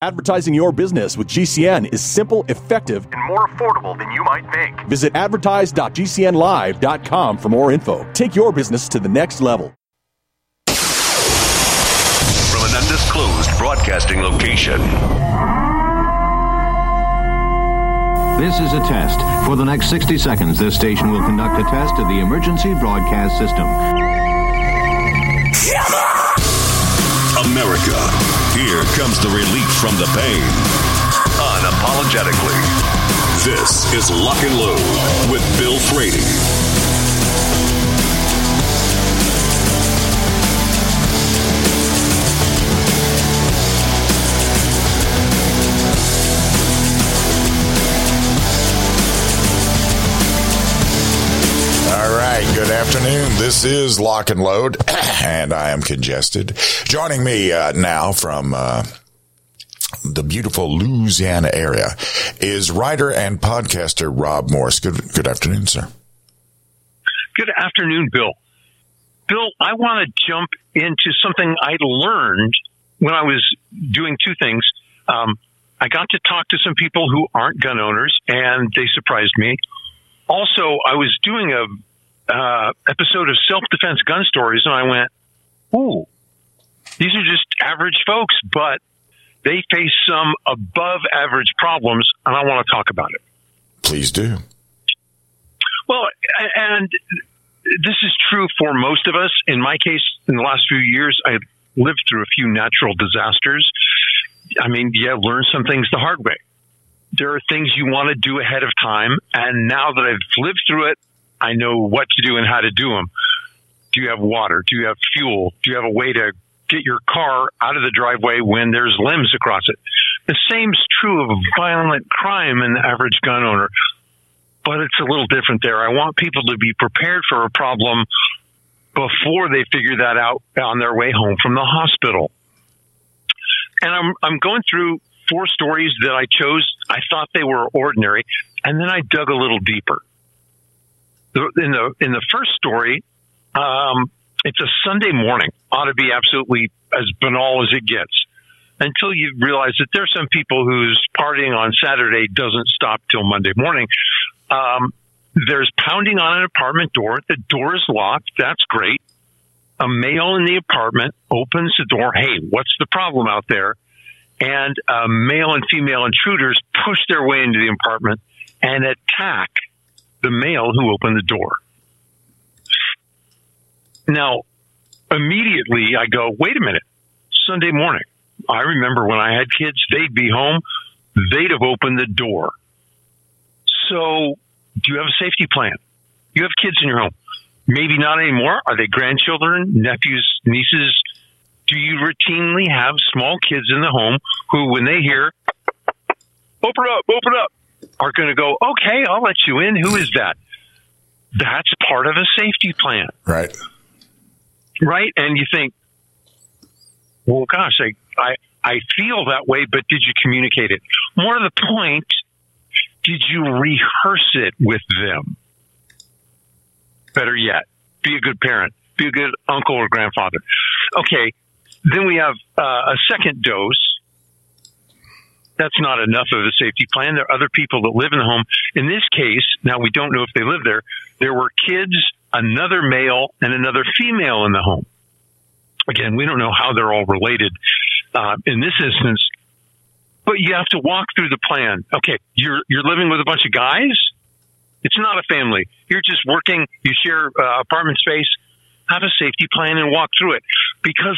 Advertising your business with GCN is simple, effective, and more affordable than you might think. Visit advertise.gcnlive.com for more info. Take your business to the next level. From an undisclosed broadcasting location. This is a test. For the next 60 seconds, this station will conduct a test of the emergency broadcast system. America, here comes the relief from the pain. Unapologetically. This is Lock and Load with Bill Frady. Good afternoon. This is Lock and Load, and I am congested. Joining me now from the beautiful Louisiana area is writer and podcaster Rob Morse. Good afternoon, sir. Good afternoon, Bill. Bill, I want to jump into something I learned when I was doing two things. I got to talk to some people who aren't gun owners, and they surprised me. Also, I was doing a episode of Self-Defense Gun Stories, and I went, ooh, these are just average folks, but they face some above-average problems, and I want to talk about it. Please do. Well, and this is true for most of us. In my case, in the last few years, I lived through a few natural disasters. I mean, learn some things the hard way. There are things you want to do ahead of time, and now that I've lived through it, I know what to do and how to do them. Do you have water? Do you have fuel? Do you have a way to get your car out of the driveway when there's limbs across it? The same's true of violent crime in the average gun owner, but it's a little different there. I want people to be prepared for a problem before they figure that out on their way home from the hospital. And I'm going through 4 stories that I chose. I thought they were ordinary, and then I dug a little deeper. In the first story, it's a Sunday morning. Ought to be absolutely as banal as it gets, until you realize that there's some people whose partying on Saturday doesn't stop till Monday morning. There's pounding on an apartment door. The door is locked. That's great. A male in the apartment opens the door. Hey, what's the problem out there? And male and female intruders push their way into the apartment and attack the male who opened the door. Now, immediately I go, wait a minute, Sunday morning. I remember when I had kids, they'd be home, they'd have opened the door. So, do you have a safety plan? You have kids in your home. Maybe not anymore. Are they grandchildren, nephews, nieces? Do you routinely have small kids in the home who, when they hear, open up, are going to go, okay, I'll let you in. Who is that? That's part of a safety plan. Right. Right? And you think, well, gosh, I feel that way, but did you communicate it? More to the point, did you rehearse it with them? Better yet, be a good parent. Be a good uncle or grandfather. Okay, then we have a second dose. That's not enough of a safety plan. There are other people that live in the home. In this case, now we don't know if they live there. There were kids, another male, and another female in the home. Again, we don't know how they're all related in this instance, but you have to walk through the plan. Okay, you're living with a bunch of guys. It's not a family. You're just working. You share apartment space. Have a safety plan and walk through it. Because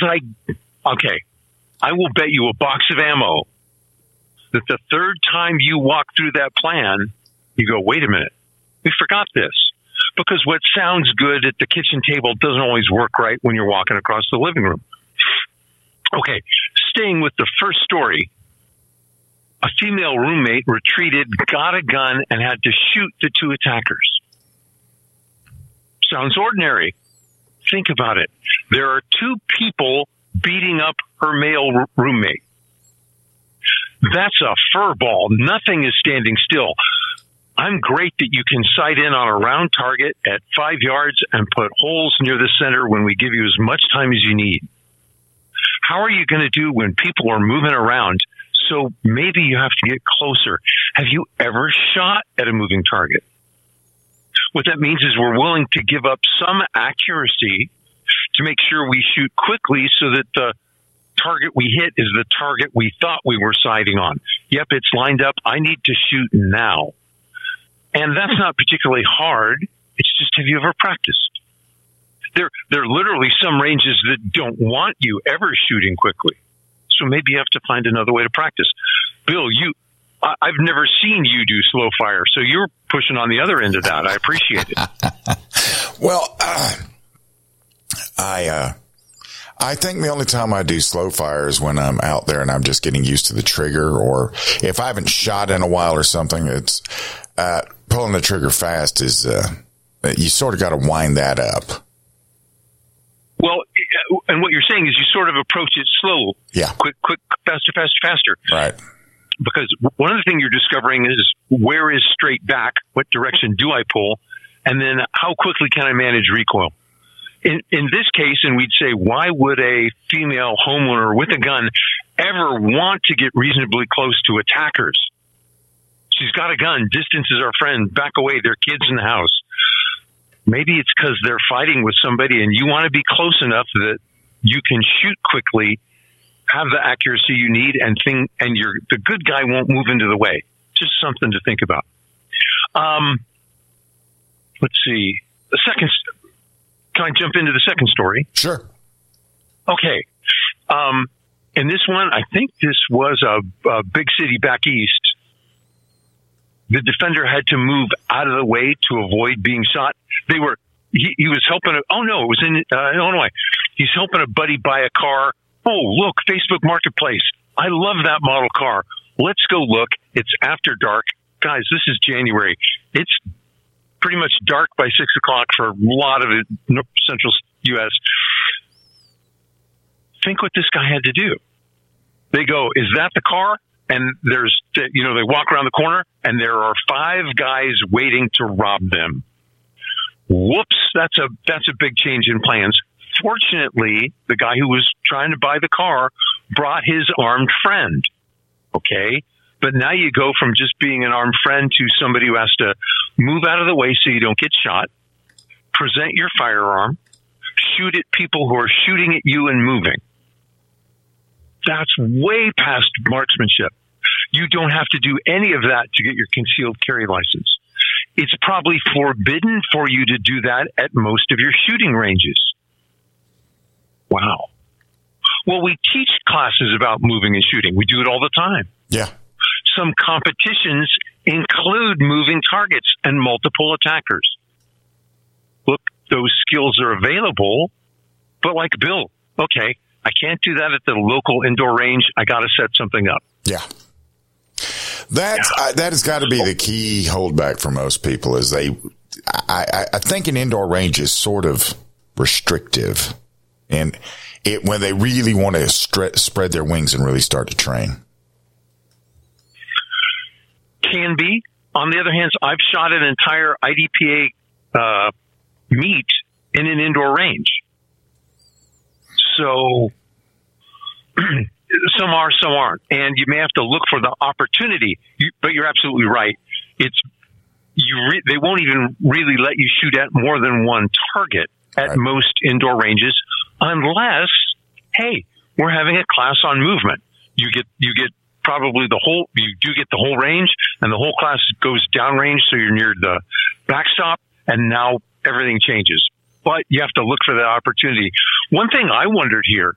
I will bet you a box of ammo that the third time you walk through that plan, you go, wait a minute, we forgot this. Because what sounds good at the kitchen table doesn't always work right when you're walking across the living room. Okay, staying with the first story, a female roommate retreated, got a gun, and had to shoot the 2 attackers. Sounds ordinary. Think about it. There are 2 people beating up her male roommate. That's a fur ball. Nothing is standing still. I'm great that you can sight in on a round target at 5 yards and put holes near the center when we give you as much time as you need. How are you going to do when people are moving around So maybe you have to get closer. Have you ever shot at a moving target? What that means is we're willing to give up some accuracy to make sure we shoot quickly so that the target we hit is the target we thought we were sighting on. Yep, it's lined up. I need to shoot now. And that's not particularly hard. It's just, have you ever practiced? There are literally some ranges that don't want you ever shooting quickly. So maybe you have to find another way to practice. Bill, I've never seen you do slow fire, so you're pushing on the other end of that. I appreciate it. Well, I think the only time I do slow fire is when I'm out there and I'm just getting used to the trigger, or if I haven't shot in a while or something. It's pulling the trigger fast is you sort of got to wind that up. Well, and what you're saying is you sort of approach it slow. Yeah. Quick, faster. Right. Because one of the things you're discovering is where is straight back? What direction do I pull? And then how quickly can I manage recoil? In this case, and we'd say, why would a female homeowner with a gun ever want to get reasonably close to attackers? She's got a gun. Distance is our friend. Back away. There are kids in the house. Maybe it's because they're fighting with somebody and you want to be close enough that you can shoot quickly, have the accuracy you need, and the good guy won't move into the way. Just something to think about. Let's see. Can I jump into the second story? Sure. Okay. In this one, I think this was a big city back east. The defender had to move out of the way to avoid being shot. He was helping. It was in Illinois. He's helping a buddy buy a car. Oh, look, Facebook Marketplace. I love that model car. Let's go look. It's after dark. Guys, this is January. It's pretty much dark by 6 o'clock for a lot of the central U.S. Think what this guy had to do. They go, is that the car? And they walk around the corner and there are 5 guys waiting to rob them. Whoops. That's a big change in plans. Fortunately, the guy who was trying to buy the car brought his armed friend. Okay. But now you go from just being an armed friend to somebody who has to move out of the way so you don't get shot, present your firearm, shoot at people who are shooting at you and moving. That's way past marksmanship. You don't have to do any of that to get your concealed carry license. It's probably forbidden for you to do that at most of your shooting ranges. Wow. Well, we teach classes about moving and shooting. We do it all the time. Yeah. Some competitions include moving targets and multiple attackers. Look, those skills are available, but like Bill, okay, I can't do that at the local indoor range. I got to set something up. Yeah. That has got to be the key holdback for most people is I think an indoor range is sort of restrictive and when they really want to spread their wings and really start to train. Can be. On the other hand, I've shot an entire IDPA meet in an indoor range. So some are, some aren't. And you may have to look for the opportunity. But you're absolutely right. They won't even really let you shoot at more than one target at most indoor ranges unless, hey, we're having a class on movement. You get probably you do get the whole range, and the whole class goes downrange, so you're near the backstop, and now everything changes. But you have to look for that opportunity. One thing I wondered here,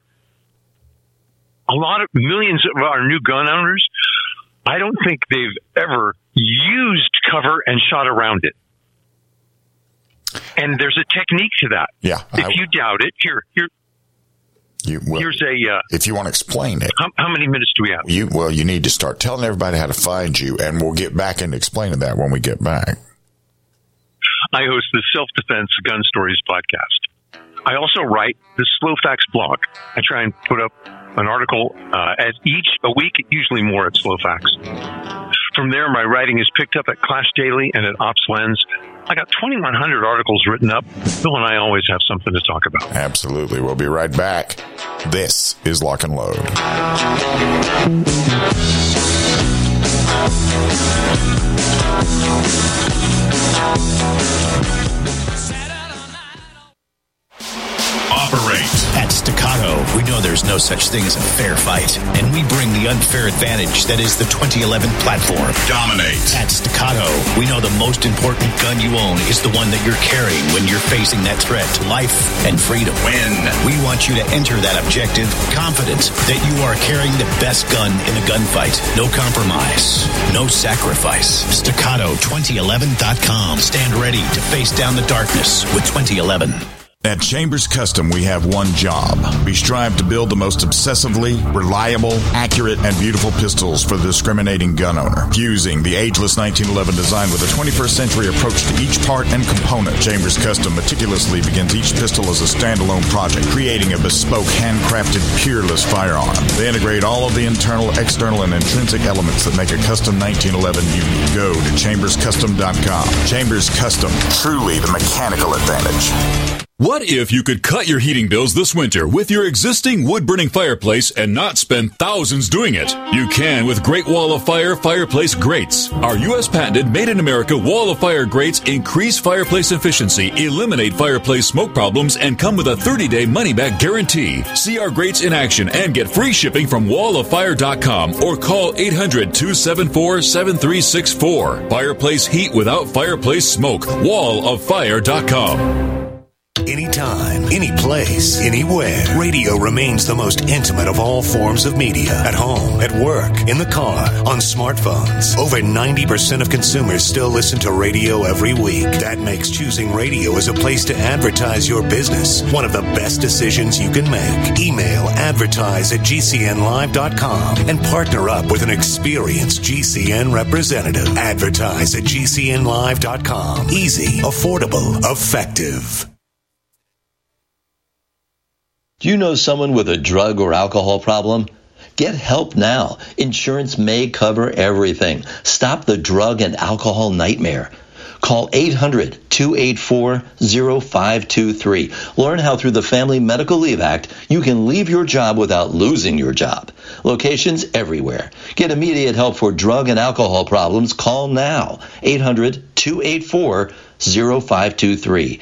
millions of our new gun owners, I don't think they've ever used cover and shot around it. And there's a technique to that. Yeah. If you doubt it, here's if you want to explain it. How many minutes do we have? You need to start telling everybody how to find you, and we'll get back into explaining that when we get back. I host the Self-Defense Gun Stories podcast. I also write the Slow Facts blog. I try and put up an article a week, usually more at Slow Facts. From there, my writing is picked up at Clash Daily and at Ops Lens. I got 2,100 articles written up. Bill and I always have something to talk about. Absolutely. We'll be right back. This is Lock and Load. Operate. At Staccato, we know there's no such thing as a fair fight, and we bring the unfair advantage that is the 2011 platform. Dominate. At Staccato, we know the most important gun you own is the one that you're carrying when you're facing that threat to life and freedom. Win. We want you to enter that objective confident that you are carrying the best gun in a gunfight. No compromise. No sacrifice. Staccato2011.com. Stand ready to face down the darkness with 2011. At Chambers Custom, we have one job. We strive to build the most obsessively reliable, accurate, and beautiful pistols for the discriminating gun owner. Fusing the ageless 1911 design with a 21st century approach to each part and component, Chambers Custom meticulously begins each pistol as a standalone project, creating a bespoke, handcrafted, peerless firearm. They integrate all of the internal, external, and intrinsic elements that make a custom 1911 unique. Go to chamberscustom.com. Chambers Custom, truly the mechanical advantage. What if you could cut your heating bills this winter with your existing wood-burning fireplace and not spend thousands doing it? You can with Great Wall of Fire fireplace grates. Our U.S. patented made-in-America Wall of Fire grates increase fireplace efficiency, eliminate fireplace smoke problems, and come with a 30-day money-back guarantee. See our grates in action and get free shipping from walloffire.com or call 800-274-7364. Fireplace heat without fireplace smoke. walloffire.com. Anytime, any place, anywhere. Radio remains the most intimate of all forms of media. At home, at work, in the car, on smartphones. Over 90% of consumers still listen to radio every week. That makes choosing radio as a place to advertise your business one of the best decisions you can make. Email advertise@gcnlive.com and partner up with an experienced GCN representative. Advertise@gcnlive.com. Easy, affordable, effective. Do you know someone with a drug or alcohol problem? Get help now. Insurance may cover everything. Stop the drug and alcohol nightmare. Call 800-284-0523. Learn how through the Family Medical Leave Act, you can leave your job without losing your job. Locations everywhere. Get immediate help for drug and alcohol problems. Call now. 800-284-0523.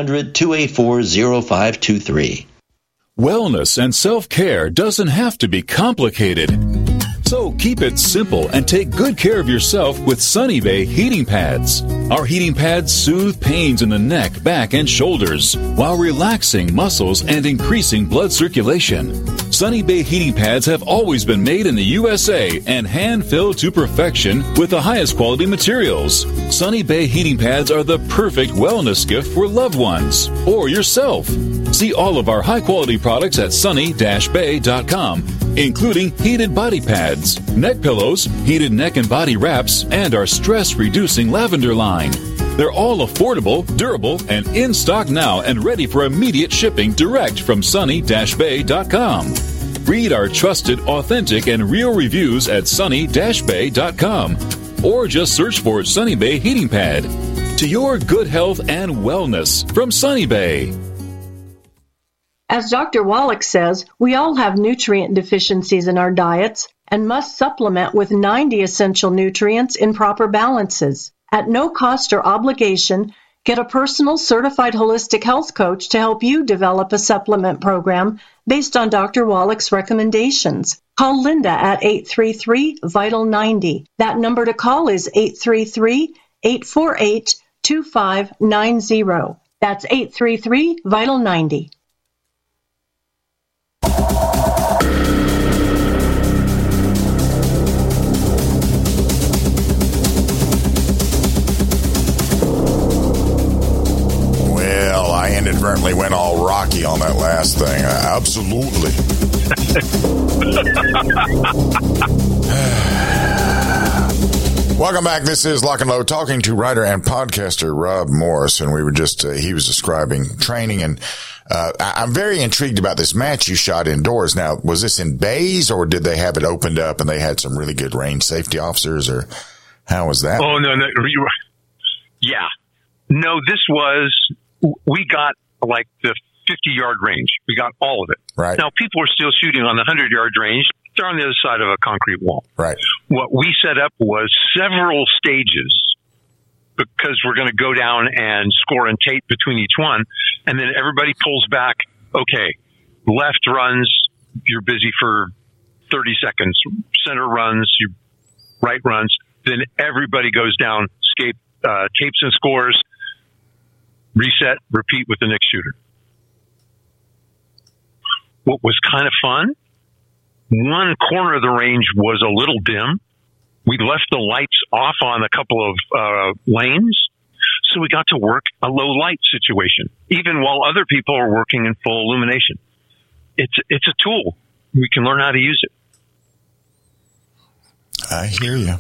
800-284-0523. Wellness and self-care doesn't have to be complicated. So keep it simple and take good care of yourself with Sunny Bay heating pads. Our heating pads soothe pains in the neck, back, and shoulders while relaxing muscles and increasing blood circulation. Sunny Bay heating pads have always been made in the USA and hand-filled to perfection with the highest quality materials. Sunny Bay heating pads are the perfect wellness gift for loved ones or yourself. See all of our high-quality products at sunny-bay.com, including heated body pads, neck pillows, heated neck and body wraps, and our stress-reducing lavender line. They're all affordable, durable, and in stock now and ready for immediate shipping direct from sunny-bay.com. Read our trusted, authentic, and real reviews at sunny-bay.com or just search for Sunny Bay Heating Pad. To your good health and wellness from Sunny Bay. As Dr. Wallach says, we all have nutrient deficiencies in our diets and must supplement with 90 essential nutrients in proper balances. At no cost or obligation, get a personal certified holistic health coach to help you develop a supplement program based on Dr. Wallach's recommendations. Call Linda at 833-VITAL-90. That number to call is 833-848-2590. That's 833-VITAL-90. I inadvertently went all rocky on that last thing. Absolutely. Welcome back. This is Lock and Load, talking to writer and podcaster Rob Morris, and we were just he was describing training, and I'm very intrigued about this match you shot indoors. Now, was this in bays, or did they have it opened up and they had some really good range safety officers, or How was that? Oh, no. Yeah. No, we got like the 50-yard range. We got all of it. Right. Now, people are still shooting on the 100-yard range. They're on the other side of a concrete wall. Right. What we set up was several stages because we're going to go down and score and tape between each one. And then everybody pulls back. Okay, left runs, you're busy for 30 seconds. Center runs, your right runs. Then everybody goes down, tapes and scores, reset, repeat with the next shooter. What was kind of fun, one corner of the range was a little dim. We left the lights off on a couple of lanes, so we got to work a low light situation, even while other people are working in full illumination. It's a tool. We can learn how to use it. I hear you.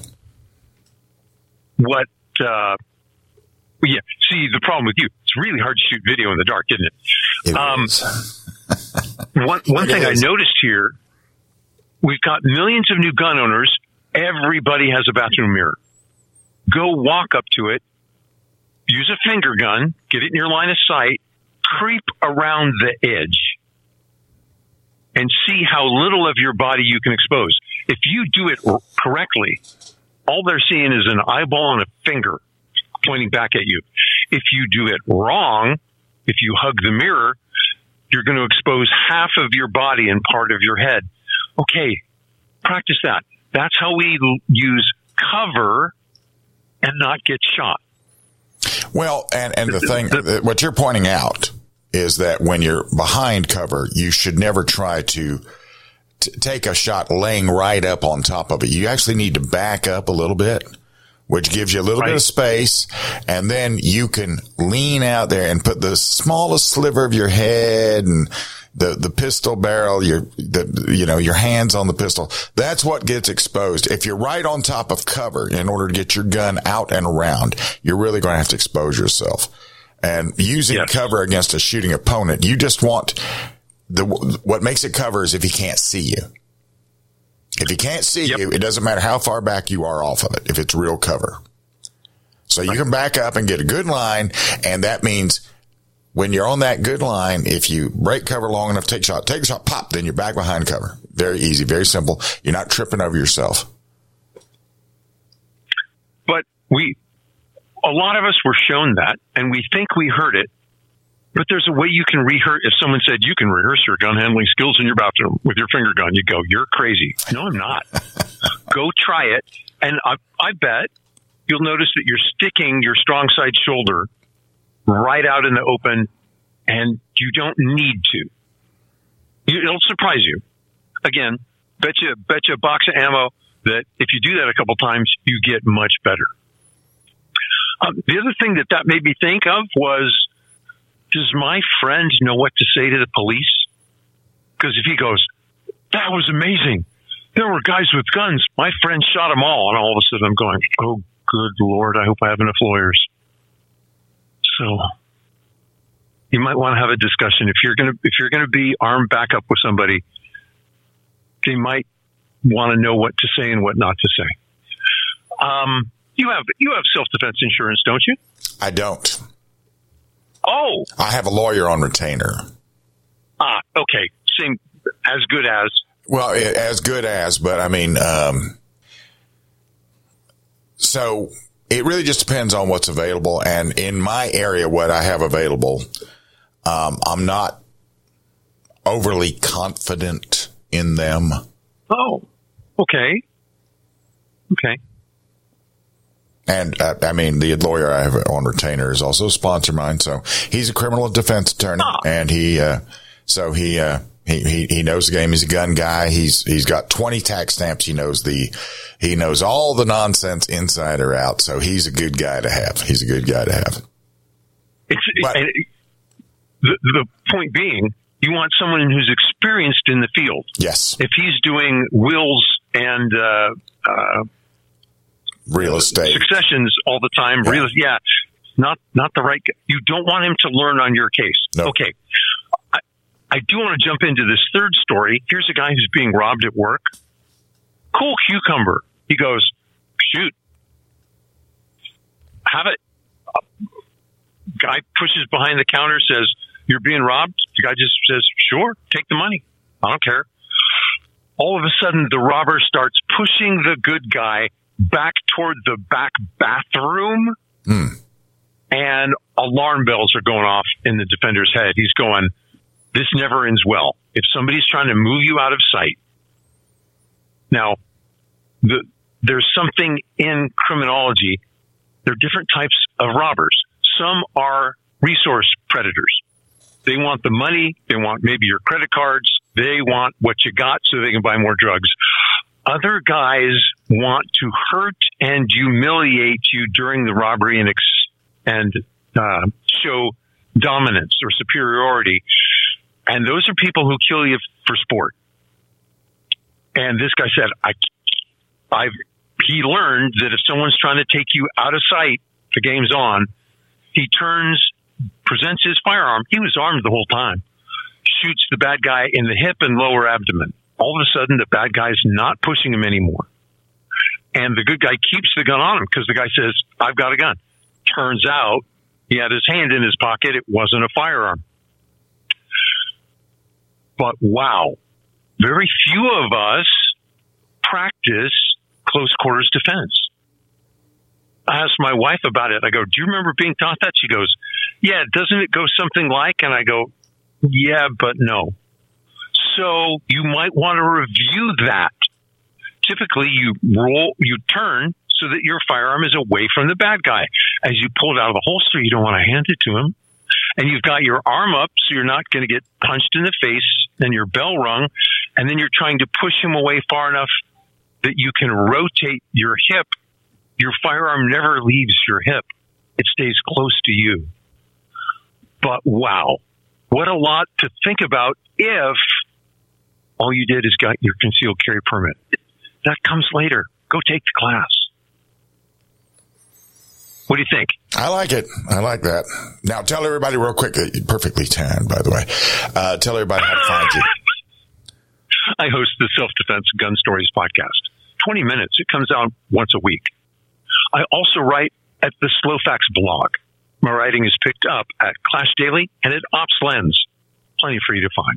See, the problem with you, it's really hard to shoot video in the dark, isn't it? It is. One thing I noticed here, we've got millions of new gun owners. Everybody has a bathroom mirror. Go walk up to it, use a finger gun, get it in your line of sight, creep around the edge, and see how little of your body you can expose. If you do it correctly, all they're seeing is an eyeball and a finger pointing back at you. If you do it wrong, if you hug the mirror, you're going to expose half of your body and part of your head. Okay, practice that. That's how we use cover and not get shot. Well, and the thing, what you're pointing out is that when you're behind cover, you should never try to take a shot laying right up on top of it. You actually need to back up a little bit, which gives you a little bit of space, and then you can lean out there and put the smallest sliver of your head and the pistol barrel, your hands on the pistol. That's what gets exposed. If you're right on top of cover in order to get your gun out and around, you're really going to have to expose yourself. And using cover against a shooting opponent, you just want what makes it cover is if he can't see you. If he can't see you, it doesn't matter how far back you are off of it, if it's real cover. So you can back up and get a good line, and that means when you're on that good line, if you break cover long enough, take a shot, pop, then you're back behind cover. Very easy, very simple. You're not tripping over yourself. But a lot of us were shown that, and we think we heard it. But there's a way you can rehearse. If someone said you can rehearse your gun handling skills in your bathroom with your finger gun, you go, you're crazy. No, I'm not. Go try it. And I bet you'll notice that you're sticking your strong side shoulder right out in the open, and you don't need to. It'll surprise you. Again, bet you a box of ammo that if you do that a couple times, you get much better. The other thing that made me think of was, does my friend know what to say to the police? Because if he goes, that was amazing. There were guys with guns. My friend shot them all. And all of a sudden I'm going, oh, good Lord, I hope I have enough lawyers. So you might want to have a discussion. If you're going to be armed back up with somebody, they might want to know what to say and what not to say. You have self-defense insurance, don't you? I don't. Oh. I have a lawyer on retainer. Okay. Same, as good as. Well, as good as, but I mean, so it really just depends on what's available. And in my area, what I have available, I'm not overly confident in them. Oh, okay. Okay. And I mean, the lawyer I have on retainer is also a sponsor of mine. So he's a criminal defense attorney, and he knows the game. He's a gun guy. He's got 20 tax stamps. He knows all the nonsense inside or out. So he's a good guy to have. He's a good guy to have. The point being, you want someone who's experienced in the field. Yes. If he's doing wills and, real estate successions all the time. Yeah. Not the right. You don't want him to learn on your case. No. Okay. I do want to jump into this third story. Here's a guy who's being robbed at work. Cool cucumber. He goes, shoot, have it. Guy pushes behind the counter, says, "You're being robbed." The guy just says, "Sure, take the money. I don't care." All of a sudden, the robber starts pushing the good guy back toward the back bathroom, and alarm bells are going off in the defender's head. He's going, "This never ends well. If somebody's trying to move you out of sight." Now, there's something in criminology. There are different types of robbers. Some are resource predators. They want the money. They want maybe your credit cards. They want what you got so they can buy more drugs. Other guys want to hurt and humiliate you during the robbery and show dominance or superiority. And those are people who kill you for sport. And this guy said, he learned that if someone's trying to take you out of sight, the game's on. He presents his firearm. He was armed the whole time. Shoots the bad guy in the hip and lower abdomen. All of a sudden, the bad guy's not pushing him anymore. And the good guy keeps the gun on him because the guy says, "I've got a gun." Turns out he had his hand in his pocket. It wasn't a firearm. But wow, very few of us practice close quarters defense. I asked my wife about it. I go, "Do you remember being taught that?" She goes, "Yeah, doesn't it go something like?" And I go, "Yeah, but no." So you might want to review that. Typically, you turn so that your firearm is away from the bad guy. As you pull it out of the holster, you don't want to hand it to him. And you've got your arm up so you're not going to get punched in the face and your bell rung. And then you're trying to push him away far enough that you can rotate your hip. Your firearm never leaves your hip. It stays close to you. But wow, what a lot to think about if all you did is got your concealed carry permit. That comes later. Go take the class. What do you think? I like it. I like that. Now tell everybody real quick, perfectly tanned, by the way. Tell everybody how to find you. I host the Self-Defense Gun Stories podcast. 20 minutes. It comes out once a week. I also write at the Slowfax blog. My writing is picked up at Clash Daily and at Ops Lens. Plenty for you to find.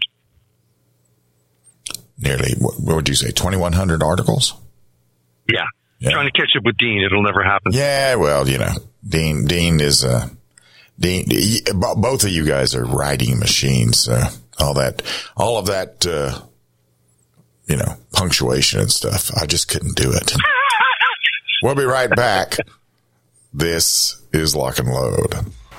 Nearly, what would you say, 2,100 articles? Yeah. Trying to catch up with Dean. It'll never happen. Yeah, well, Dean is, both of you guys are writing machines. All of that, punctuation and stuff. I just couldn't do it. We'll be right back. This is Lock and Load.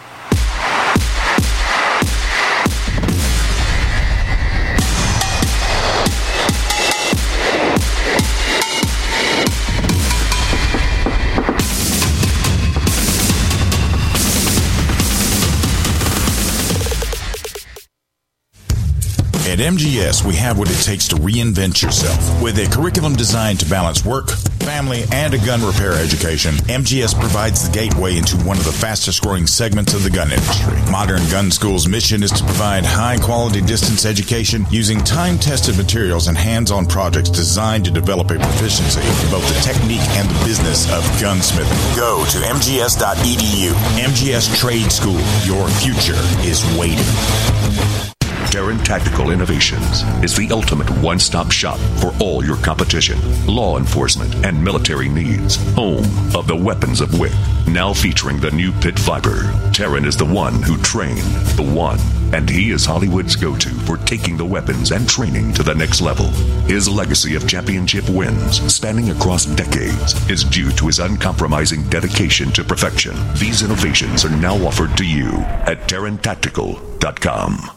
At MGS, we have what it takes to reinvent yourself. With a curriculum designed to balance work, family, and a gun repair education, MGS provides the gateway into one of the fastest growing segments of the gun industry. Modern Gun School's mission is to provide high-quality distance education using time-tested materials and hands-on projects designed to develop a proficiency in both the technique and the business of gunsmithing. Go to mgs.edu. MGS Trade School. Your future is waiting. Taran Tactical Innovations is the ultimate one-stop shop for all your competition, law enforcement, and military needs. Home of the Weapons of WIC. Now featuring the new Pit Viper. Taran is the one who trained the one, and he is Hollywood's go-to for taking the weapons and training to the next level. His legacy of championship wins, spanning across decades, is due to his uncompromising dedication to perfection. These innovations are now offered to you at TaranTactical.com.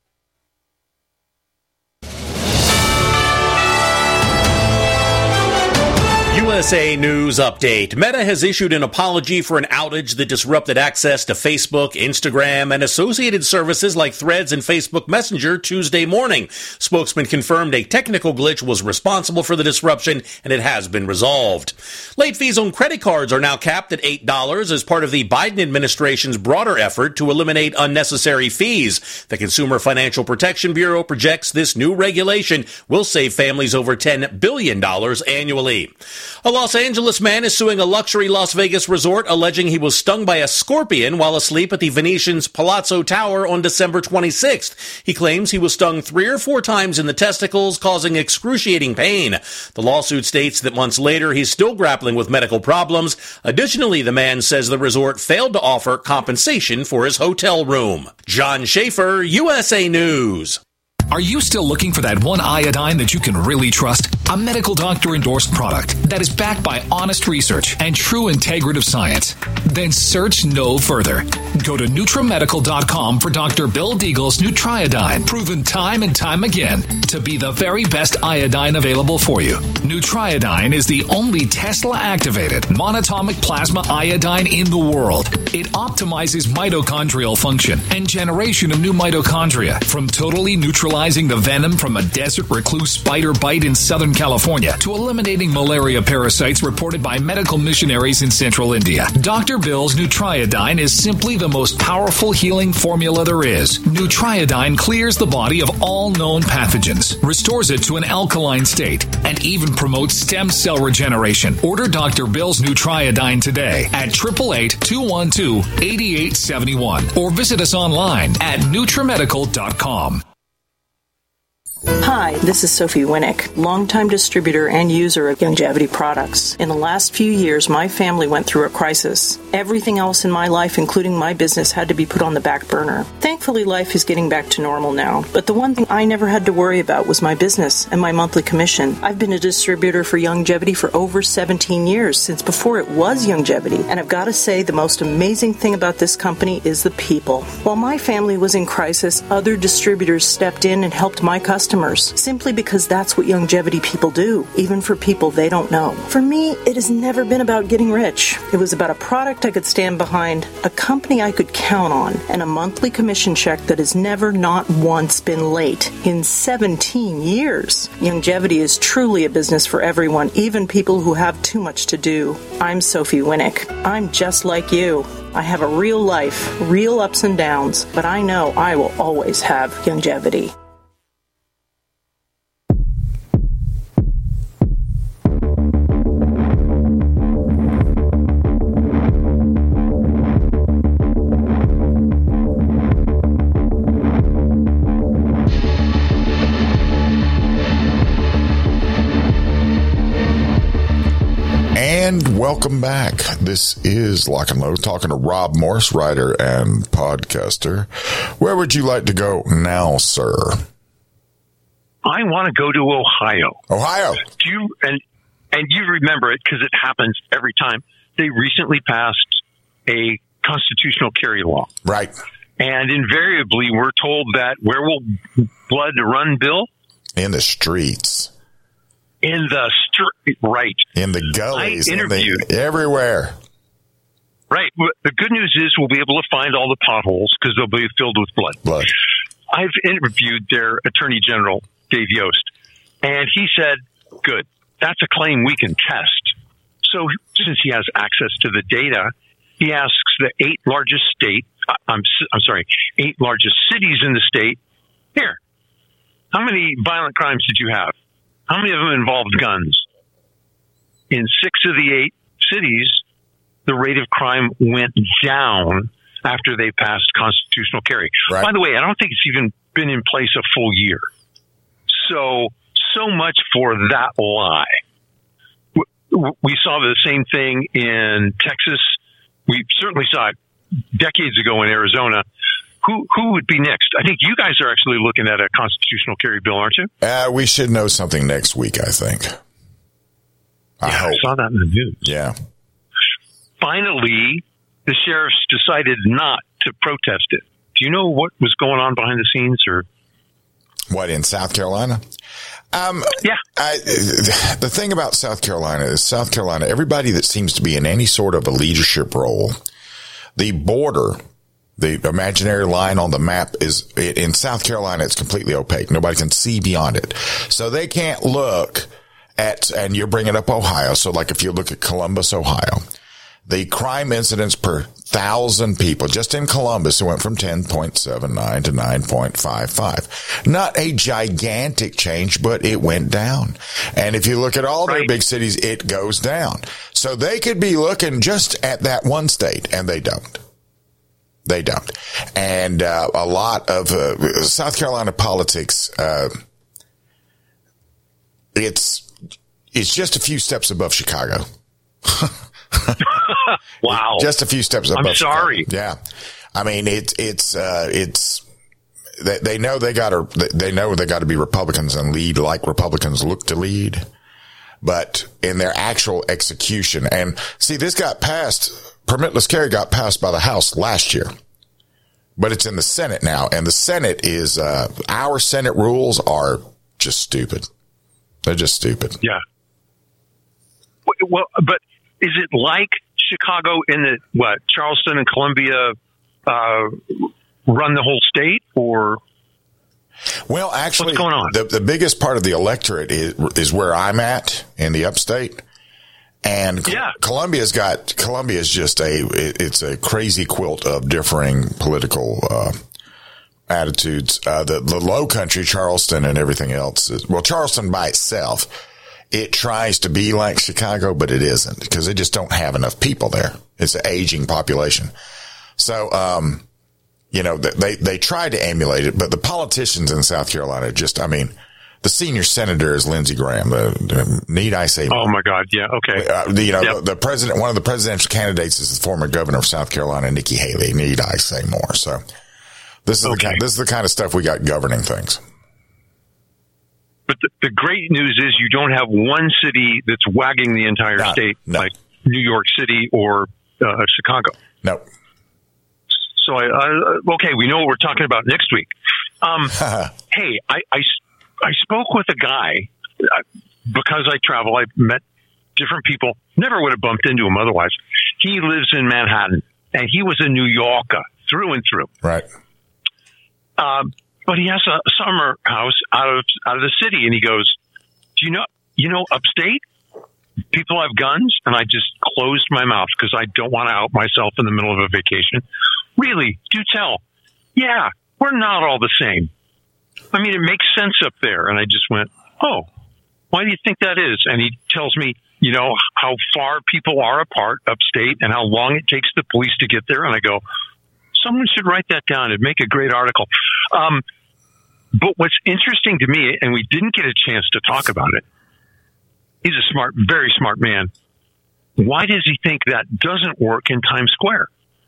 USA News Update. Meta has issued an apology for an outage that disrupted access to Facebook, Instagram, and associated services like Threads and Facebook Messenger Tuesday morning. Spokesman confirmed a technical glitch was responsible for the disruption, and it has been resolved. Late fees on credit cards are now capped at $8 as part of the Biden administration's broader effort to eliminate unnecessary fees. The Consumer Financial Protection Bureau projects this new regulation will save families over $10 billion annually. A Los Angeles man is suing a luxury Las Vegas resort alleging he was stung by a scorpion while asleep at the Venetian's Palazzo Tower on December 26th. He claims he was stung 3 or 4 times in the testicles, causing excruciating pain. The lawsuit states that months later he's still grappling with medical problems. Additionally, the man says the resort failed to offer compensation for his hotel room. John Schaefer, USA News. Are you still looking for that one iodine that you can really trust? A medical doctor-endorsed product that is backed by honest research and true integrative science? Then search no further. Go to NutriMedical.com for Dr. Bill Deagle's Nutriodine, proven time and time again to be the very best iodine available for you. Nutriodine is the only Tesla-activated monatomic plasma iodine in the world. It optimizes mitochondrial function and generation of new mitochondria from totally neutralizing the venom from a desert recluse spider bite in Southern California to eliminating malaria parasites reported by medical missionaries in central India. Dr. Bill's Nutriodine is simply the most powerful healing formula there is. Nutriodine clears the body of all known pathogens, restores it to an alkaline state, and even promotes stem cell regeneration. Order Dr. Bill's Nutriodine today at 888-212-8871 or visit us online at NutriMedical.com. Hi, this is Sophie Winnick, longtime distributor and user of Youngevity products. In the last few years, my family went through a crisis. Everything else in my life, including my business, had to be put on the back burner. Thankfully, life is getting back to normal now, but the one thing I never had to worry about was my business and my monthly commission. I've been a distributor for Youngevity for over 17 years, since before it was Youngevity, and I've got to say the most amazing thing about this company is the people. While my family was in crisis, other distributors stepped in and helped my customers, simply because that's what Youngevity people do, even for people they don't know. For me, it has never been about getting rich. It was about a product I could stand behind, a company I could count on, and a monthly commission check that has never not once been late in 17 years. Youngevity is truly a business for everyone, even people who have too much to do. I'm Sophie Winnick. I'm just like you. I have a real life, real ups and downs, but I know I will always have Youngevity. Welcome back. This is Lock and Load, talking to Rob Morse, writer and podcaster. Where would you like to go now, sir? I want to go to Ohio. Ohio. Do you and you remember it because it happens every time. They recently passed a constitutional carry law. Right. And invariably we're told that where will blood run, Bill? In the streets. In the street, right. In the gullies. I interviewed. Everywhere. Right. The good news is we'll be able to find all the potholes because they'll be filled with blood. I've interviewed their Attorney General, Dave Yost, and he said, good, that's a claim we can test. So since he has access to the data, he asks the 8 largest cities in the state, here, how many violent crimes did you have? How many of them involved guns? In 6 of the 8 cities, the rate of crime went down after they passed constitutional carry. Right. By the way, I don't think it's even been in place a full year. So much for that lie. We saw the same thing in Texas. We certainly saw it decades ago in Arizona. Who would be next? I think you guys are actually looking at a constitutional carry bill, aren't you? We should know something next week, I think. I saw that in the news. Yeah. Finally, the sheriffs decided not to protest it. Do you know what was going on behind the scenes? Or what, in South Carolina? Yeah. The thing about South Carolina is everybody that seems to be in any sort of a leadership role, the border, the imaginary line on the map is in South Carolina. It's completely opaque. Nobody can see beyond it. So they can't look at, and you're bringing up Ohio. So like if you look at Columbus, Ohio, The crime incidents per 1,000 people, just in Columbus, it went from 10.79 to 9.55. Not a gigantic change, but it went down. And if you look at all their big cities, it goes down. So they could be looking just at that one state, and they don't. They don't. And a lot of South Carolina politics, it's just a few steps above Chicago. Wow. Just a few steps above. I'm sorry. Chicago. Yeah. I mean, it's they know they got to be Republicans and lead like Republicans look to lead. But in their actual execution, and see, this got passed, permitless carry got passed by the House last year, but it's in the Senate now. And the Senate is, our Senate rules are just stupid. They're just stupid. Yeah. Well, but is it like Chicago in the, Charleston and Columbia, run the whole state, or? Well, actually, what's going on? The biggest part of the electorate is where I'm at in the upstate. And Columbia's just it's a crazy quilt of differing political, attitudes. The low country, Charleston and everything else Charleston by itself, it tries to be like Chicago, but it isn't because they just don't have enough people there. It's an aging population. So, they try to emulate it, but the politicians in South Carolina the senior senator is Lindsey Graham. Need I say more? Oh my God. Yeah. Okay. The president, one of the presidential candidates is the former governor of South Carolina, Nikki Haley. Need I say more? So this is the kind of stuff we got governing things. But the great news is you don't have one city that's wagging the entire state like New York City or Chicago. No. So okay, we know what we're talking about next week. Hey, I spoke with a guy because I travel. I've met different people. Never would have bumped into him otherwise. He lives in Manhattan, and he was a New Yorker through and through. Right. But he has a summer house out of the city, and he goes, "Do you know upstate people have guns?" And I just closed my mouth because I don't want to out myself in the middle of a vacation. Really? Do tell. Yeah, we're not all the same. I mean, it makes sense up there. And I just went, "Oh, why do you think that is?" And he tells me, how far people are apart upstate and how long it takes the police to get there. And I go, someone should write that down. It'd make a great article. But what's interesting to me, and we didn't get a chance to talk about it, he's a very smart man. Why does he think that doesn't work in Times Square?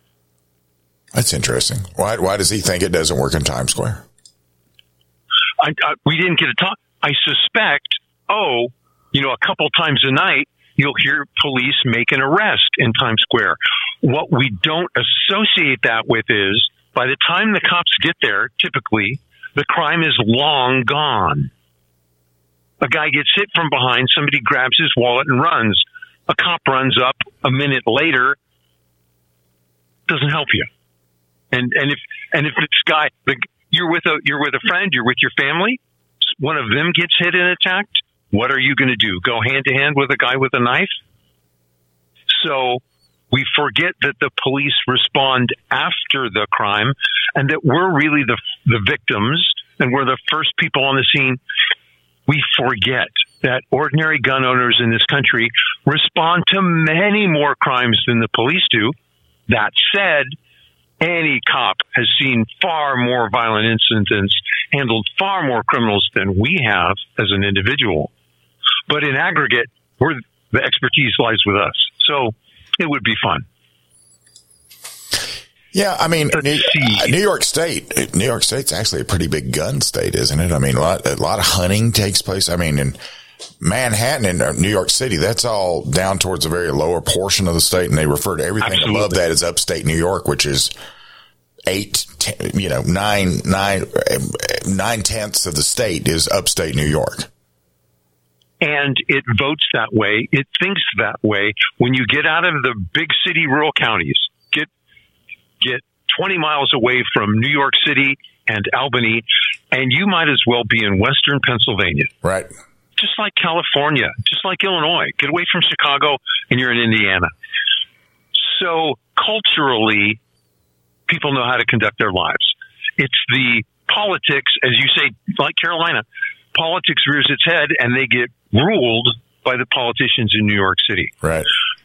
That's interesting. Why does he think it doesn't work in Times Square? We didn't get to talk. I suspect, a couple times a night, you'll hear police make an arrest in Times Square. What we don't associate that with is, by the time the cops get there, typically, the crime is long gone. A guy gets hit from behind, somebody grabs his wallet and runs. A cop runs up a minute later, doesn't help you. And if this guy, you're with a friend, you're with your family, one of them gets hit and attacked, what are you going to do? Go hand to hand with a guy with a knife? So we forget that the police respond after the crime and that we're really the victims and we're the first people on the scene. We forget that ordinary gun owners in this country respond to many more crimes than the police do. That said, any cop has seen far more violent incidents, handled far more criminals than we have as an individual. But in aggregate, the expertise lies with us. So it would be fun. Yeah, I mean, New York State's actually a pretty big gun state, isn't it? I mean, a lot of hunting takes place. I mean, in Manhattan and New York City, that's all down towards the very lower portion of the state, and they refer to everything above that as upstate New York, which is 9/10 of the state is upstate New York. And it votes that way. It thinks that way. When you get out of the big city rural counties, get 20 miles away from New York City and Albany, and you might as well be in Western Pennsylvania. Right. Just like California, just like Illinois. Get away from Chicago and you're in Indiana. So culturally, people know how to conduct their lives. It's the politics, as you say, like Carolina, politics rears its head and they get ruled by the politicians in New York City. Right.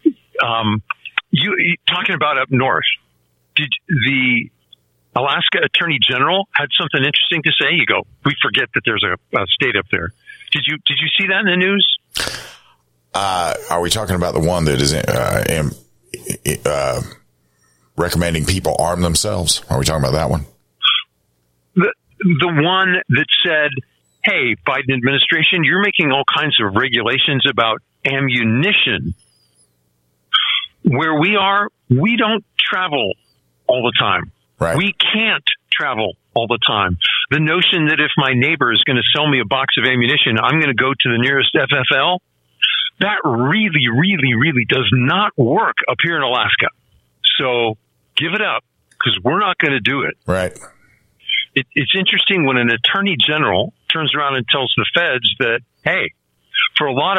You talking about up north, did the Alaska Attorney General had something interesting to say? You go, we forget that there's a state up there. Did you see that in the news? Are we talking about the one that is recommending people arm themselves? Are we talking about that one? The one that said, hey, Biden administration, you're making all kinds of regulations about ammunition. Where we are, we don't travel all the time. Right. We can't travel all the time. The notion that if my neighbor is going to sell me a box of ammunition, I'm going to go to the nearest FFL, that really, really, really does not work up here in Alaska. So give it up, because we're not going to do it. Right. It's interesting when an attorney general turns around and tells the feds that, hey, for a lot of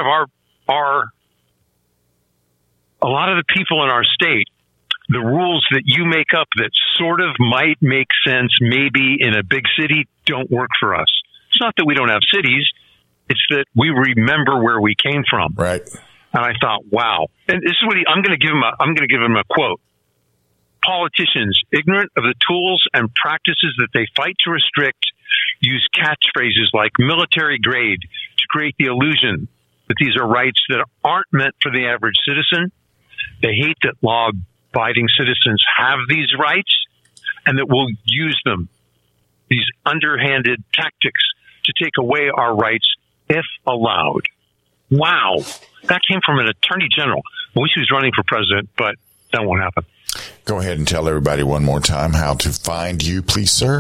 the people in our state, the rules that you make up that sort of might make sense maybe in a big city don't work for us. It's not that we don't have cities. It's that we remember where we came from. Right. And I thought, wow. And this is what I'm going to give him a quote. Politicians, ignorant of the tools and practices that they fight to restrict, use catchphrases like military grade to create the illusion that these are rights that aren't meant for the average citizen. They hate that law-abiding citizens have these rights and that we'll use them, these underhanded tactics, to take away our rights if allowed. Wow. That came from an attorney general. I wish he was running for president, but that won't happen. Go ahead and tell everybody one more time how to find you, please, sir.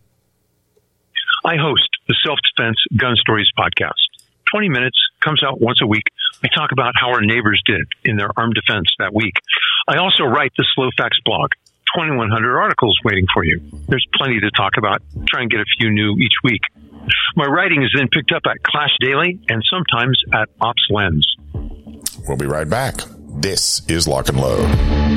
I host the Self-Defense Gun Stories podcast. 20 minutes, comes out once a week. I talk about how our neighbors did in their armed defense that week. I also write the Slow Facts blog. 2,100 articles waiting for you. There's plenty to talk about. Try and get a few new each week. My writing is then picked up at Clash Daily and sometimes at Ops Lens. We'll be right back. This is Lock and Load.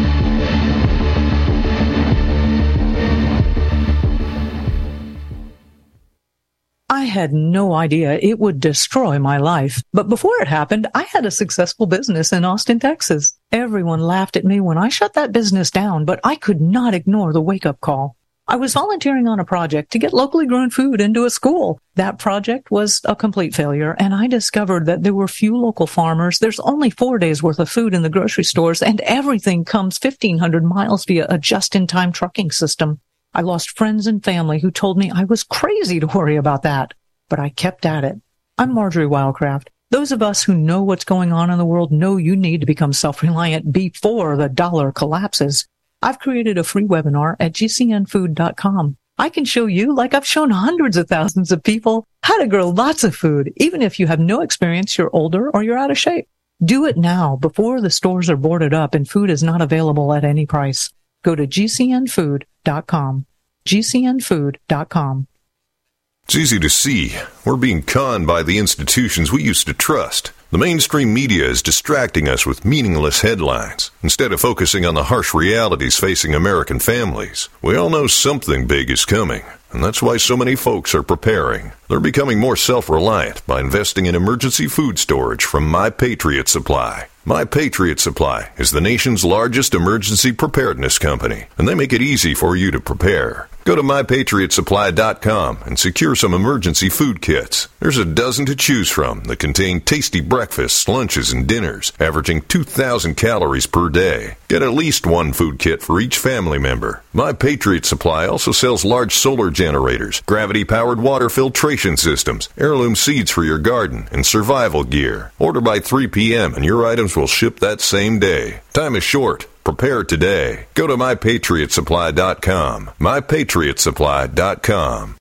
I had no idea it would destroy my life. But before it happened, I had a successful business in Austin, Texas. Everyone laughed at me when I shut that business down, but I could not ignore the wake-up call. I was volunteering on a project to get locally grown food into a school. That project was a complete failure, and I discovered that there were few local farmers. There's only 4 days worth of food in the grocery stores, and everything comes 1,500 miles via a just-in-time trucking system. I lost friends and family who told me I was crazy to worry about that, but I kept at it. I'm Marjorie Wildcraft. Those of us who know what's going on in the world know you need to become self-reliant before the dollar collapses. I've created a free webinar at gcnfood.com. I can show you, like I've shown hundreds of thousands of people, how to grow lots of food, even if you have no experience, you're older, or you're out of shape. Do it now before the stores are boarded up and food is not available at any price. Go to gcnfood.com. gcnfood.com. It's easy to see. We're being conned by the institutions we used to trust. The mainstream media is distracting us with meaningless headlines instead of focusing on the harsh realities facing American families. We all know something big is coming, and that's why so many folks are preparing. They're becoming more self-reliant by investing in emergency food storage from My Patriot Supply. My Patriot Supply is the nation's largest emergency preparedness company, and they make it easy for you to prepare. Go to MyPatriotSupply.com and secure some emergency food kits. There's a dozen to choose from that contain tasty breakfasts, lunches, and dinners, averaging 2,000 calories per day. Get at least one food kit for each family member. My Patriot Supply also sells large solar generators, gravity-powered water filtration systems, heirloom seeds for your garden, and survival gear. Order by 3 p.m. and your items will ship that same day. Time is short. Prepare today. Go to MyPatriotSupply.com. MyPatriotSupply.com.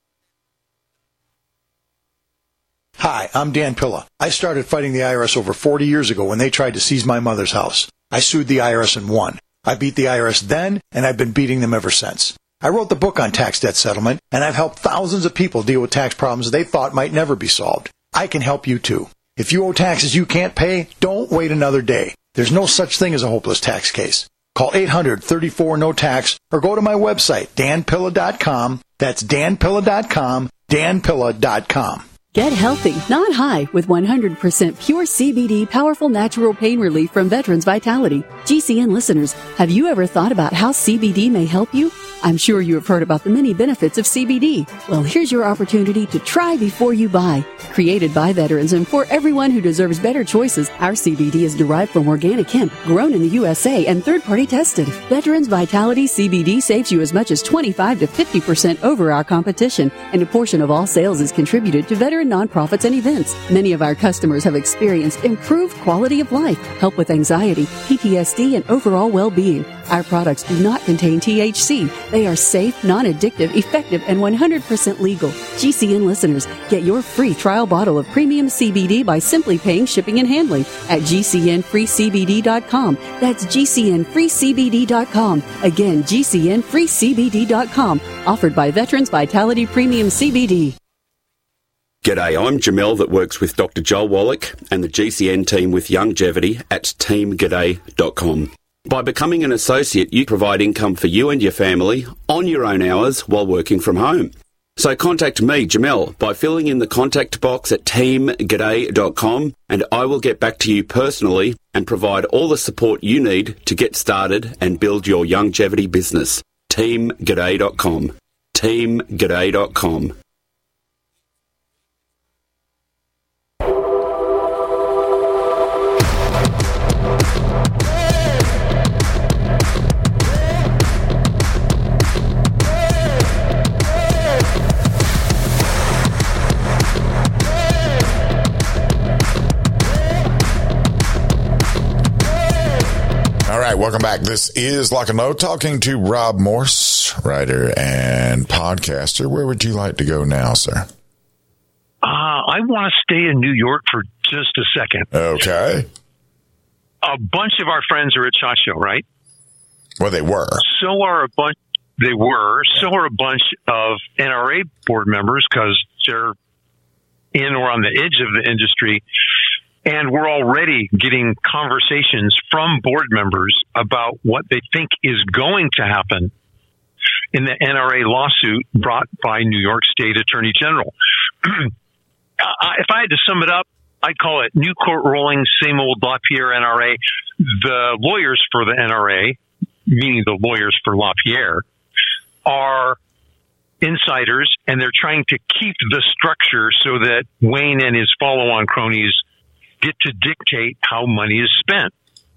Hi, I'm Dan Pilla. I started fighting the IRS over 40 years ago when they tried to seize my mother's house. I sued the IRS and won. I beat the IRS then, and I've been beating them ever since. I wrote the book on tax debt settlement, and I've helped thousands of people deal with tax problems they thought might never be solved. I can help you too. If you owe taxes you can't pay, don't wait another day. There's no such thing as a hopeless tax case. Call 800-34-NO-TAX or go to my website, danpilla.com. That's danpilla.com, danpilla.com. Get healthy, not high, with 100% pure CBD powerful natural pain relief from Veterans Vitality. GCN listeners, have you ever thought about how CBD may help you? I'm sure you have heard about the many benefits of CBD. Well, here's your opportunity to try before you buy. Created by veterans and for everyone who deserves better choices, our CBD is derived from organic hemp, grown in the USA and third-party tested. Veterans Vitality CBD saves you as much as 25 to 50% over our competition, and a portion of all sales is contributed to veteran nonprofits and events. Many of our customers have experienced improved quality of life, help with anxiety, PTSD, and overall well-being. Our products do not contain THC. They are safe, non-addictive, effective, and 100% legal. GCN listeners, get your free trial bottle of premium CBD by simply paying shipping and handling at GCNFreeCBD.com. That's GCNFreeCBD.com. Again, GCNFreeCBD.com. Offered by Veterans Vitality Premium CBD. G'day, I'm Jamel that works with Dr. Joel Wallach and the GCN team with Youngevity at teamg'day.com. By becoming an associate, you provide income for you and your family on your own hours while working from home. So contact me, Jamel, by filling in the contact box at teamg'day.com, and I will get back to you personally and provide all the support you need to get started and build your Youngevity business. teamg'day.com. teamg'day.com. Welcome back. This is Lock and Load, talking to Rob Morse, writer and podcaster. Where would you like to go now, sir? I want to stay in New York for just a second. Okay. A bunch of our friends are at SHOT Show, right? Well, they were. So are a bunch of NRA board members, because they're in or on the edge of the industry. And we're already getting conversations from board members about what they think is going to happen in the NRA lawsuit brought by New York State Attorney General. If I had to sum it up, I'd call it new court rolling, same old LaPierre NRA. The lawyers for the NRA, meaning the lawyers for LaPierre, are insiders, and they're trying to keep the structure so that Wayne and his follow-on cronies get to dictate how money is spent.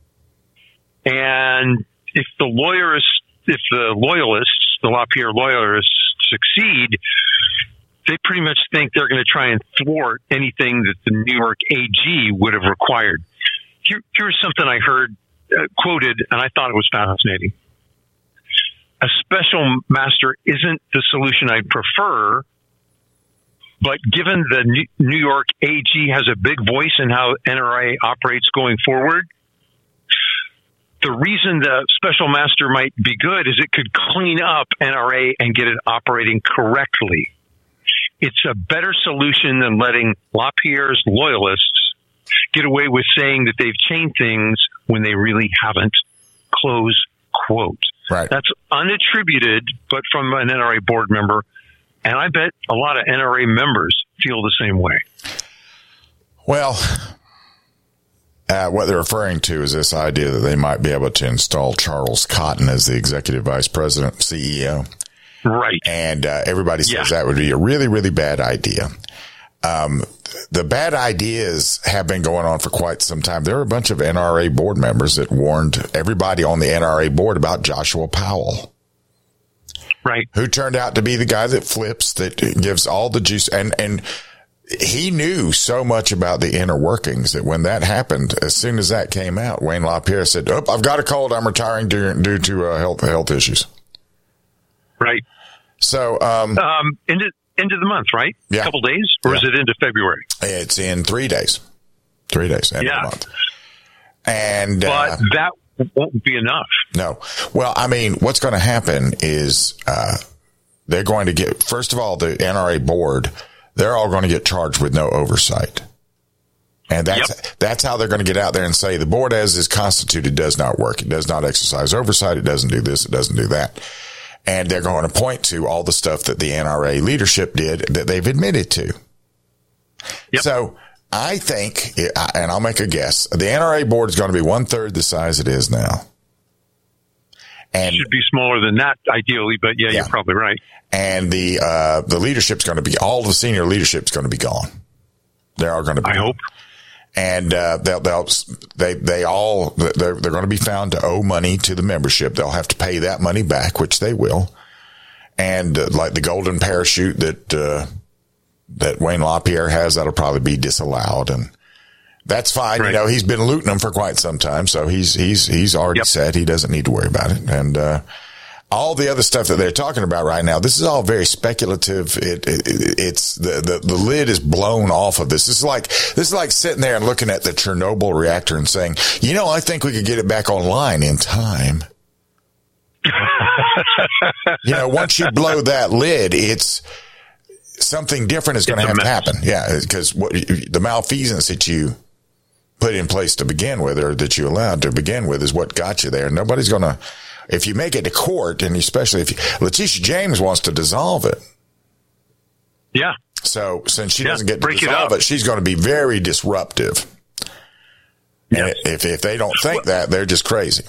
And if the loyalists, the LaPierre loyalists succeed, they pretty much think they're going to try and thwart anything that the New York AG would have required. Here's something I heard quoted, and I thought it was fascinating. A special master isn't the solution I prefer, but given the New York AG has a big voice in how NRA operates going forward, the reason the special master might be good is it could clean up NRA and get it operating correctly. It's a better solution than letting LaPierre's loyalists get away with saying that they've changed things when they really haven't. Close quote. Right. That's unattributed, but from an NRA board member. And I bet a lot of NRA members feel the same way. Well, what they're referring to is this idea that they might be able to install Charles Cotton as the executive vice president, CEO. Right. And everybody says that would be a really, really bad idea. The bad ideas have been going on for quite some time. There are a bunch of NRA board members that warned everybody on the NRA board about Joshua Powell. Right. Who turned out to be the guy that flips, that gives all the juice. And he knew so much about the inner workings that when that happened, as soon as that came out, Wayne LaPierre said, I've got a cold. I'm retiring due to health issues. Right. So, end of the month, right? Yeah. A couple days, or is it into February? It's in 3 days. 3 days, end of the month. And, but that won't be enough. No. Well, I mean, what's going to happen is, they're going to get, first of all, the NRA board, they're all going to get charged with no oversight. And that's how they're going to get out there and say the board as is constituted does not work. It does not exercise oversight. It doesn't do this. It doesn't do that. And they're going to point to all the stuff that the NRA leadership did that they've admitted to. Yep. So I think, and I'll make a guess, the NRA board is going to be 1/3 the size it is now. And it should be smaller than that, ideally, but yeah, you're probably right. And the leadership's going to be, all the senior leadership's going to be gone. They are going to be. I hope. And they're going to be found to owe money to the membership. They'll have to pay that money back, which they will. And like the golden parachute that Wayne LaPierre has, that'll probably be disallowed, and that's fine. Right. You know, he's been looting them for quite some time, so he's already said he doesn't need to worry about it. And all the other stuff that they're talking about right now, this is all very speculative. It's the lid is blown off of this. This is like sitting there and looking at the Chernobyl reactor and saying, you know, I think we could get it back online in time. You know, once you blow that lid, it's something different is going to have to happen. Yeah, because the malfeasance that you put in place to begin with, or that you allowed to begin with, is what got you there. Nobody's going to, if you make it to court, and especially if Letitia James wants to dissolve it. Yeah. So since she doesn't get to dissolve it, she's going to be very disruptive. And if they don't think that, they're just crazy.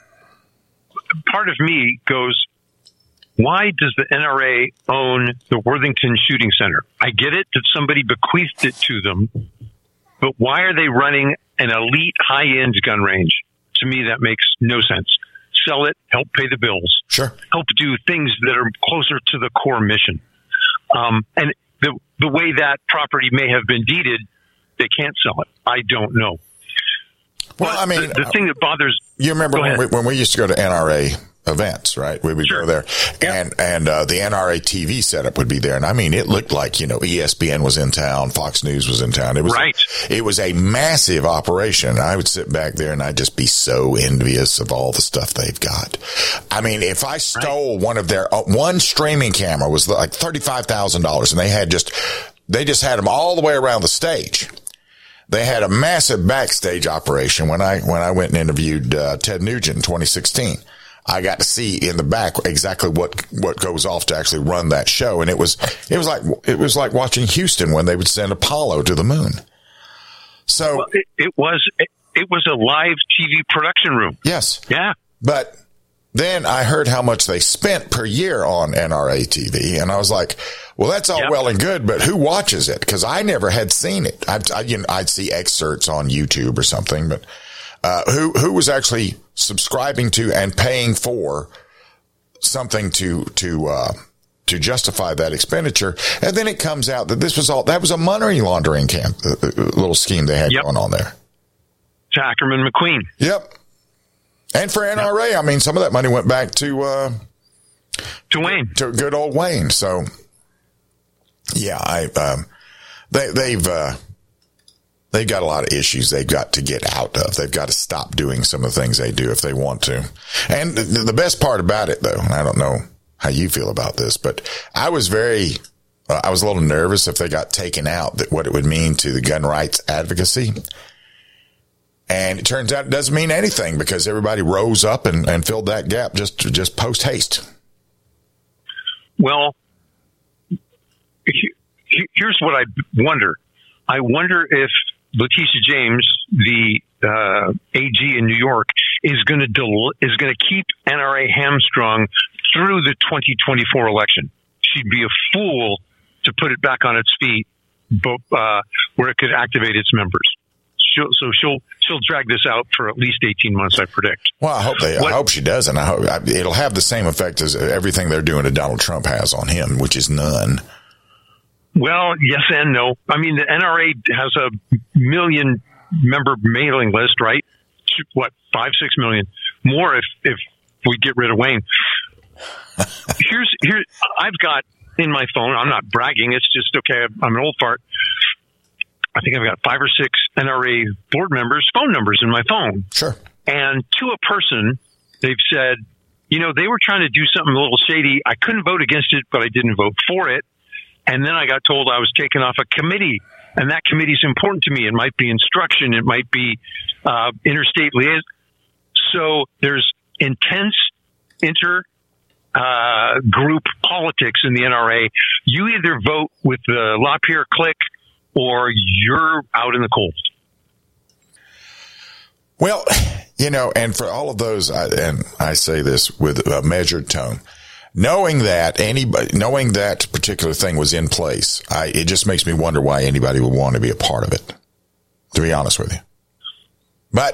Part of me goes, why does the NRA own the Worthington Shooting Center? I get it that somebody bequeathed it to them, but why are they running an elite high-end gun range? To me, that makes no sense. Sell it, help pay the bills. Sure. Help do things that are closer to the core mission. And the way that property may have been deeded, they can't sell it. I don't know. Well, but I mean, the thing that bothers... You remember when we used to go to NRA events, right? We would go there, and the NRA TV setup would be there, and I mean, it looked like, you know, ESPN was in town, Fox News was in town. It was It was a massive operation. I would sit back there and I'd just be so envious of all the stuff they've got. I mean, if I stole one of their one streaming camera was like $35,000, and they just had them all the way around the stage. They had a massive backstage operation when I went and interviewed Ted Nugent in 2016. I got to see in the back exactly what goes off to actually run that show, and it was like watching Houston when they would send Apollo to the moon. So it was a live TV production room. Yes. Yeah. But then I heard how much they spent per year on NRA TV, and I was like, well, that's all well and good, but who watches it? Because I never had seen it. I'd see excerpts on YouTube or something, but who was actually subscribing to and paying for something to justify that expenditure? And then it comes out that that was a money laundering little scheme they had going on there. To Ackerman McQueen. Yep. And for NRA, I mean, some of that money went back to Wayne, to good old Wayne. So, yeah, they've got a lot of issues they've got to get out of.Ey've got to stop doing some of the things they do if they want to. And the best part about it, though, and I don't know how you feel about this, but I was a little nervous if they got taken out, that what it would mean to the gun rights advocacy. And it turns out it doesn't mean anything, because everybody rose up and filled that gap just post haste. Well, here's what I wonder. I wonder if Letitia James, the AG in New York, is going to keep NRA hamstrung through the 2024 election. She'd be a fool to put it back on its feet, where it could activate its members. She'll drag this out for at least 18 months, I predict. Well, I hope she doesn't. I hope it'll have the same effect as everything they're doing to Donald Trump has on him, which is none. Well, yes and no. I mean, the NRA has a 1 million member mailing list, right? What, 5-6 million more if we get rid of Wayne. Here, I've got in my phone. I'm not bragging. It's just okay. I'm an old fart. I think I've got 5 or 6 NRA board members' phone numbers in my phone. Sure. And to a person, they've said, you know, they were trying to do something a little shady. I couldn't vote against it, but I didn't vote for it. And then I got told I was taken off a committee And that committee is important to me. It might be instruction. It might be interstate liaison. So there's intense group politics in the NRA. You either vote with the LaPierre clique or you're out in the cold. Well, and for all of those, and I say this with a measured tone, knowing that particular thing was in place, it just makes me wonder why anybody would want to be a part of it, to be honest with you. But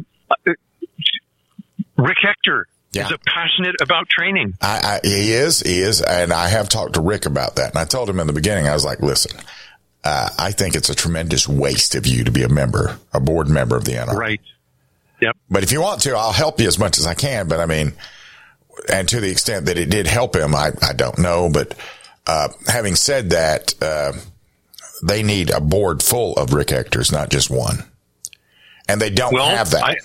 Rick Hector is passionate about training. He is. And I have talked to Rick about that. And I told him in the beginning, I was like, listen, I think it's a tremendous waste of you to be a board member of the NRA. Right. Yep. But if you want to, I'll help you as much as I can. But I mean, and to the extent that it did help him, I don't know. But having said that, they need a board full of Rick Hectors, not just one. And they don't have that.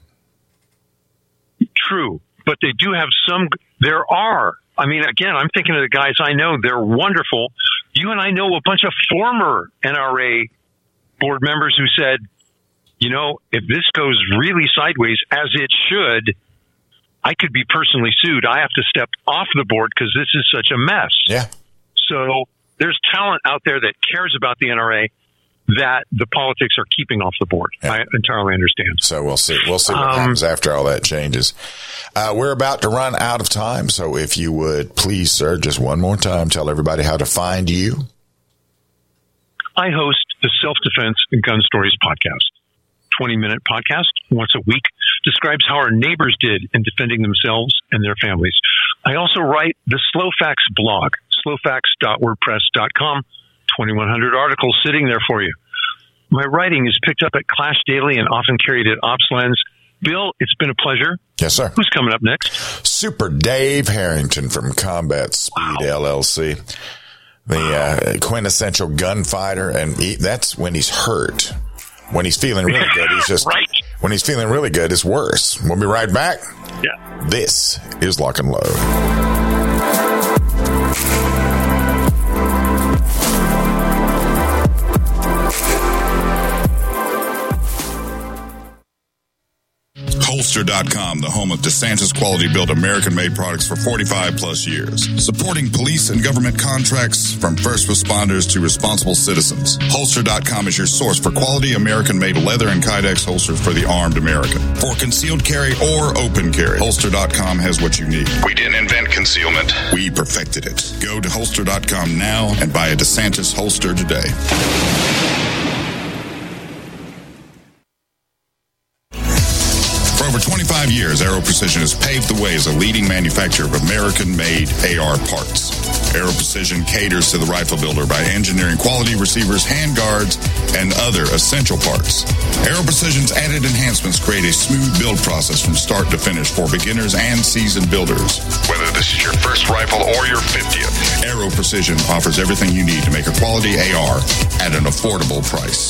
True. But they do have some. Again, I'm thinking of the guys I know. They're wonderful. You and I know a bunch of former NRA board members who said, if this goes really sideways, as it should, I could be personally sued. I have to step off the board because this is such a mess. Yeah. So there's talent out there that cares about the NRA that the politics are keeping off the board. Yeah. I entirely understand. So we'll see. We'll see what happens after all that changes. We're about to run out of time. So if you would please, sir, just one more time, tell everybody how to find you. I host the Self-Defense and Gun Stories podcast. 20-minute podcast once a week describes how our neighbors did in defending themselves and their families. I also write the Slow Facts blog, slowfacts.wordpress.com. 2,100 articles sitting there for you. My writing is picked up at Clash Daily and often carried at OpsLens. Bill, it's been a pleasure. Yes, sir. Who's coming up next? Super Dave Harrington from Combat Speed LLC. The quintessential gunfighter, and that's when he's hurt. When he's feeling really good, he's just right. When he's feeling really good, it's worse. We'll be right back. Yeah. This is Lock and Load. Holster.com, the home of DeSantis quality-built American-made products for 45 plus years. Supporting police and government contracts from first responders to responsible citizens. Holster.com is your source for quality American-made leather and Kydex holsters for the armed American. For concealed carry or open carry, Holster.com has what you need. We didn't invent concealment. We perfected it. Go to Holster.com now and buy a DeSantis holster today. For 25 years, Aero Precision has paved the way as a leading manufacturer of American-made AR parts. Aero Precision caters to the rifle builder by engineering quality receivers, handguards, and other essential parts. Aero Precision's added enhancements create a smooth build process from start to finish for beginners and seasoned builders. Whether this is your first rifle or your 50th, Aero Precision offers everything you need to make a quality AR at an affordable price.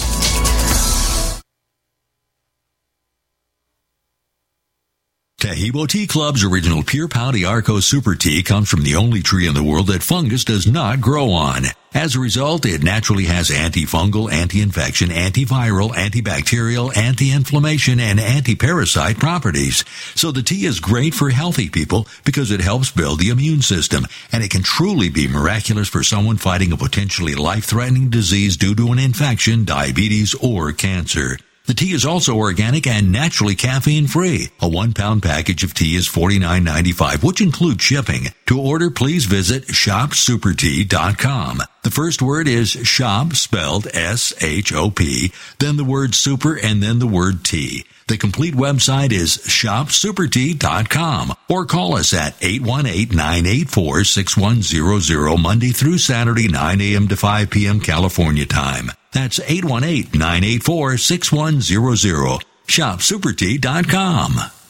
Taheebo Tea Club's original Pure Pouty Arco Super Tea comes from the only tree in the world that fungus does not grow on. As a result, it naturally has antifungal, anti-infection, antiviral, antibacterial, anti-inflammation, and anti-parasite properties. So the tea is great for healthy people because it helps build the immune system, and it can truly be miraculous for someone fighting a potentially life-threatening disease due to an infection, diabetes, or cancer. The tea is also organic and naturally caffeine-free. A 1-pound package of tea is $49.95, which includes shipping. To order, please visit shopsupertea.com. The first word is shop, spelled S-H-O-P, then the word super, and then the word tea. The complete website is shopsupertea.com, or call us at 818-984-6100 Monday through Saturday, 9 a.m. to 5 p.m. California time. That's 818-984-6100. Shopsupertea.com.